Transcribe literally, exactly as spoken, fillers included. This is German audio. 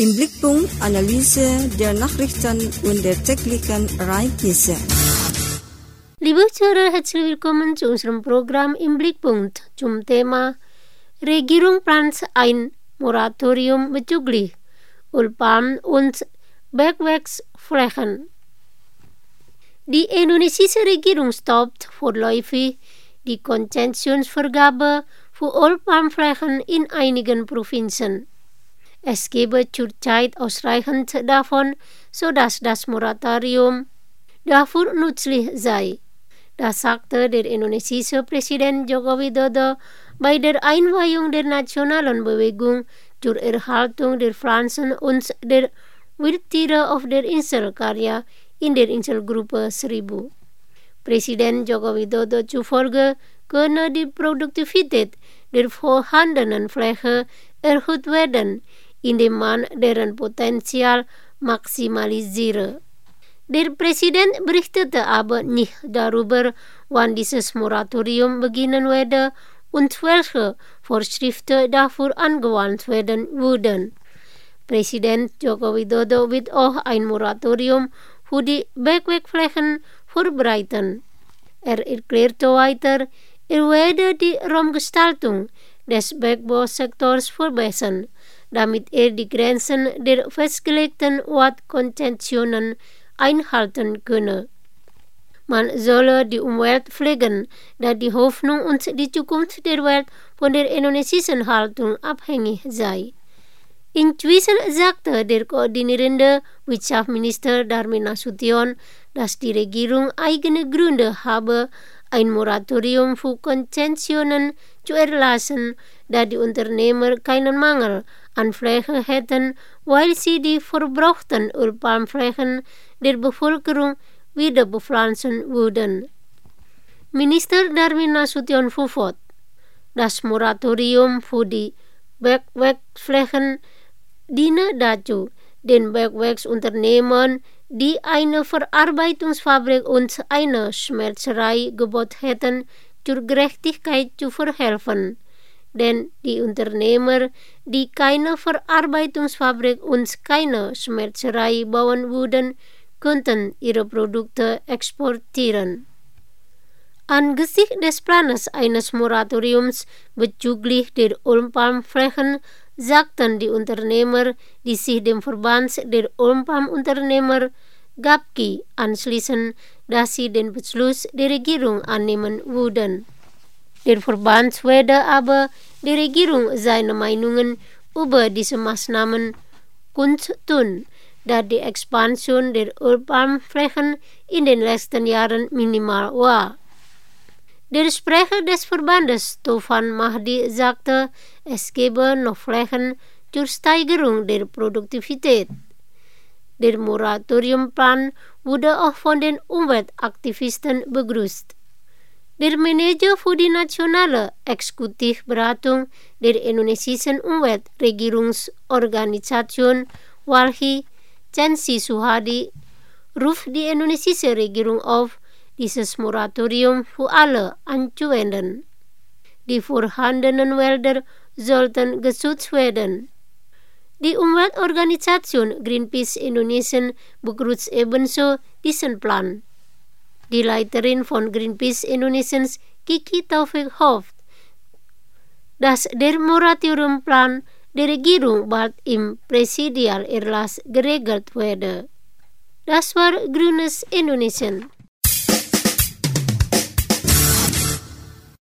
Im Blickpunkt Analyse der Nachrichten und der täglichen Ereignisse. Liebe Zuhörer, herzlich willkommen zu unserem Programm Im Blickpunkt zum Thema Regierung plant ein Moratorium bezüglich Ölpalm und Bergwerksflächen. Die indonesische Regierung stoppt vorläufig die Konzessionsvergabe für Ölpalmflächen in einigen Provinzen. Es gebe zurzeit ausreichend davon, sodass das Moratorium dafür nützlich sei. Das sagte der indonesische Präsident Joko Widodo bei der Einweihung der Nationalen Bewegung zur Erhaltung der Pflanzen und der Wildtiere auf der Insel Karya in der Inselgruppe Seribu. Präsident Joko Widodo zufolge könne die Produktivität der vorhandenen Fläche erhöht werden, indem man deren Potenzial maximalisiere. Der Präsident berichtete aber nicht darüber, wann dieses Moratorium beginnen werde und welche Vorschriften dafür angewandt werden würden. Präsident Joko Widodo wird auch ein Moratorium für die Bergwerkflächen vorbereiten. Er erklärte weiter, er werde die Raumgestaltung des Bergbausektors verbessern, damit er die Grenzen der festgelegten Waldkonzessionen einhalten könne. Man solle die Umwelt pflegen, da die Hoffnung und die Zukunft der Welt von der indonesischen Haltung abhängig sei. Inzwischen sagte der koordinierende Wirtschaftsminister Darmin Nasution, dass die Regierung eigene Gründe habe, ein Moratorium für Konzessionen zu erlassen, da die Unternehmer keinen Mangel an Fläche hätten, weil sie die verbrauchten Ölpalmflächen der Bevölkerung wieder bepflanzen würden. Minister Darmin Nasution fuhr fort, das Moratorium für die Bergwerkflächen diene dazu, den Bergwerksunternehmen, die eine Verarbeitungsfabrik und eine Schmelzerei gebaut hätten, zur Gerechtigkeit zu verhelfen. Denn die Unternehmer, die keine Verarbeitungsfabrik und keine Schmelzerei bauen würden, könnten ihre Produkte exportieren. Angesichts des Planes eines Moratoriums bezüglich der Ölpalmflächen sagten die Unternehmer, die sich dem Verband der Ölpalmunternehmer Gapki anschließen, dass sie den Beschluss der Regierung annehmen würden. Der Verband werde aber der Regierung seine Meinungen über diese Maßnahmen kundtun, da die Expansion der Ölpalmflächen in den letzten Jahren minimal war. Der Sprecher des Verbandes Taufan Mahdi sagte, es gebe noch Flächen zur Steigerung der Produktivität. Der Moratoriumplan wurde auch von den Umweltaktivisten begrüßt. Der Manager für die nationale Exekutivberatung der indonesischen Umweltregierungsorganisation Walhi, Chansi Suhadi, ruft die indonesische Regierung auf, dieses Moratorium für alle anzuwenden. Die vorhandenen Wälder sollten geschützt werden. Die Umweltorganisation Greenpeace Indonesien begrüßt ebenso diesen Plan. Die Leiterin von Greenpeace Indonesiens, Kiki Taufik, hofft, dass der Moratoriumplan der Regierung bald im Präsidialerlass geregelt werde. Das war Grünes Indonesien.